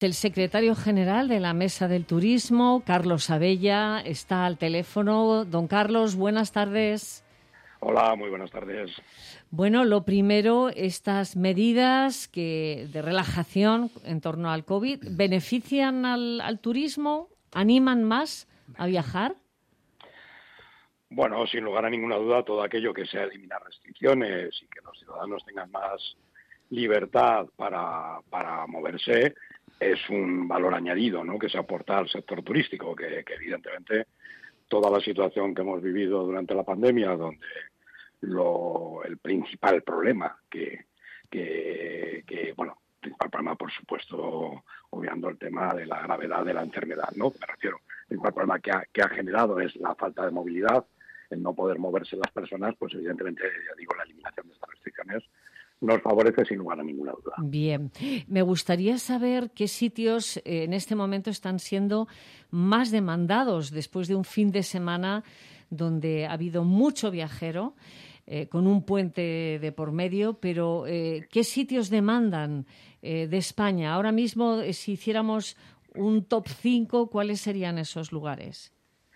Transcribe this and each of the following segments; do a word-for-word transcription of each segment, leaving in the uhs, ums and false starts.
el secretario general de la Mesa del Turismo, Carlos Abella, está al teléfono. Don Carlos, buenas tardes. Hola, muy buenas tardes. Bueno, lo primero, estas medidas que de relajación en torno al COVID, ¿benefician al, al turismo? ¿Animan más a viajar? Bueno, sin lugar a ninguna duda, todo aquello que sea eliminar restricciones y que los ciudadanos tengan más libertad para, para moverse es un valor añadido, ¿no?, que se aporta al sector turístico, que, que evidentemente toda la situación que hemos vivido durante la pandemia, donde lo, el principal problema que, que, que, bueno, el principal problema, por supuesto, obviando el tema de la gravedad de la enfermedad, ¿no?, me refiero, el principal problema que ha, que ha generado es la falta de movilidad, el no poder moverse las personas, pues evidentemente, ya digo, la eliminación de estas restricciones nos favorece sin lugar a ninguna duda. Bien. Me gustaría saber qué sitios eh, en este momento están siendo más demandados después de un fin de semana donde ha habido mucho viajero, eh, con un puente de por medio, pero eh, ¿qué sitios demandan eh, de España? Ahora mismo, eh, si hiciéramos un top cinco, ¿cuáles serían esos lugares?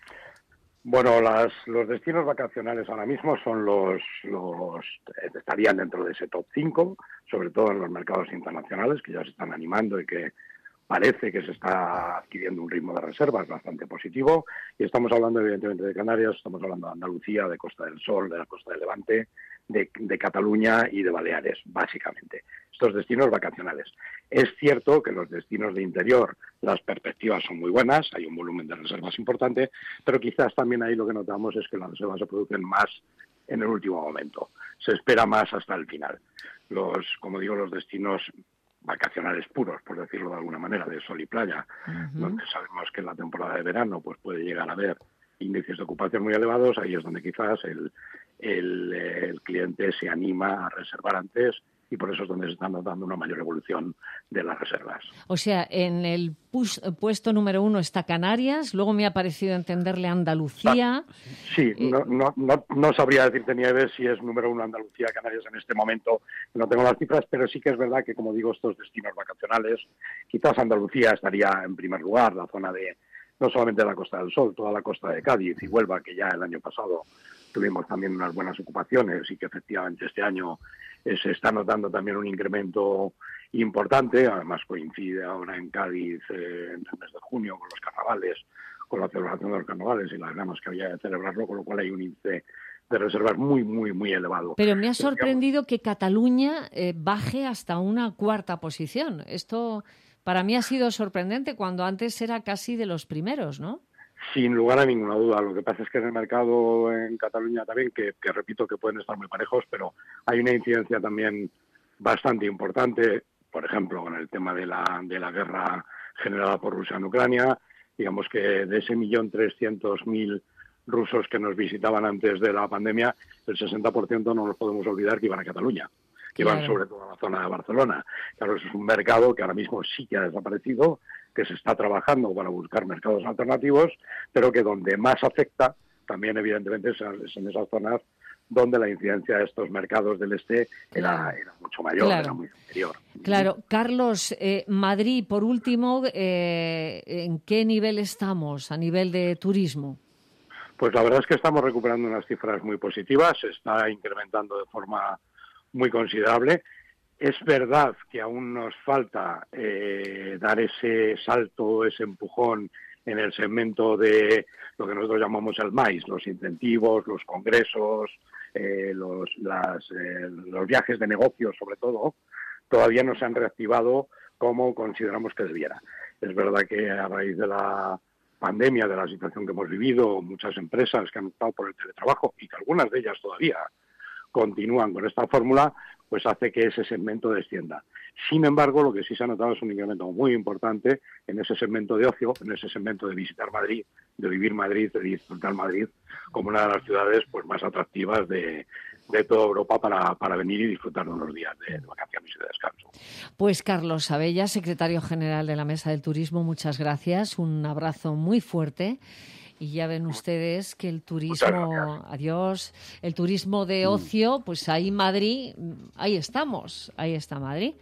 Bueno, las, los destinos vacacionales ahora mismo son los, los estarían dentro de ese top cinco, sobre todo en los mercados internacionales, que ya se están animando y que parece que se está adquiriendo un ritmo de reservas bastante positivo. Y estamos hablando, evidentemente, de Canarias, estamos hablando de Andalucía, de Costa del Sol, de la Costa del Levante, de, de Cataluña y de Baleares, básicamente. Estos destinos vacacionales. Es cierto que los destinos de interior, las perspectivas son muy buenas, hay un volumen de reservas importante, pero quizás también ahí lo que notamos es que las reservas se producen más en el último momento. Se espera más hasta el final. Los, como digo, los destinos vacacionales puros, por decirlo de alguna manera, de sol y playa, uh-huh. donde sabemos que en la temporada de verano pues puede llegar a haber índices de ocupación muy elevados, ahí es donde quizás el, el, el cliente se anima a reservar antes y por eso es donde se está notando una mayor evolución de las reservas. O sea, en el pus, puesto número uno está Canarias, luego me ha parecido entenderle Andalucía. Sí, eh, no, no, no, no sabría decirte, Nieves, si es número uno Andalucía, Canarias en este momento, no tengo las cifras, pero sí que es verdad que, como digo, estos destinos vacacionales, quizás Andalucía estaría en primer lugar, la zona de, no solamente de la Costa del Sol, toda la costa de Cádiz y Huelva, que ya el año pasado tuvimos también unas buenas ocupaciones y que efectivamente este año eh, se está notando también un incremento importante, además coincide ahora en Cádiz eh, en el mes de junio con los carnavales, con la celebración de los carnavales y las ganas que había de celebrarlo, con lo cual hay un índice de reservas muy, muy, muy elevado. Pero me ha sorprendido que Cataluña eh, baje hasta una cuarta posición. Esto para mí ha sido sorprendente cuando antes era casi de los primeros, ¿no? Sin lugar a ninguna duda. Lo que pasa es que en el mercado en Cataluña también, que, que repito que pueden estar muy parejos, pero hay una incidencia también bastante importante, por ejemplo, con el tema de la, de la guerra generada por Rusia en Ucrania. Digamos que de ese millón trescientos mil rusos que nos visitaban antes de la pandemia, el sesenta por ciento no nos podemos olvidar que iban a Cataluña, que iban sobre todo a la zona de Barcelona. Claro, eso es un mercado que ahora mismo sí que ha desaparecido, que se está trabajando para buscar mercados alternativos, pero que donde más afecta también evidentemente es en esas zonas donde la incidencia de estos mercados del este era, era mucho mayor, claro. Era muy superior. Claro. Carlos, eh, Madrid, por último, eh, ¿en qué nivel estamos a nivel de turismo? Pues la verdad es que estamos recuperando unas cifras muy positivas, se está incrementando de forma muy considerable. Es verdad que aún nos falta eh, dar ese salto, ese empujón en el segmento de lo que nosotros llamamos el maíz, los incentivos, los congresos, eh, los, las, eh, los viajes de negocios sobre todo, todavía no se han reactivado como consideramos que debiera. Es verdad que a raíz de la pandemia, de la situación que hemos vivido, muchas empresas que han optado por el teletrabajo y que algunas de ellas todavía continúan con esta fórmula, pues hace que ese segmento descienda. Sin embargo, lo que sí se ha notado es un incremento muy importante en ese segmento de ocio, en ese segmento de visitar Madrid, de vivir Madrid, de disfrutar Madrid como una de las ciudades pues más atractivas de, de toda Europa para, para venir y disfrutar de unos días de, de vacaciones y de descanso. Pues Carlos Abella, secretario general de la Mesa del Turismo, muchas gracias, un abrazo muy fuerte. Y ya ven ustedes que el turismo, adiós, el turismo de ocio, pues ahí Madrid, ahí estamos, ahí está Madrid.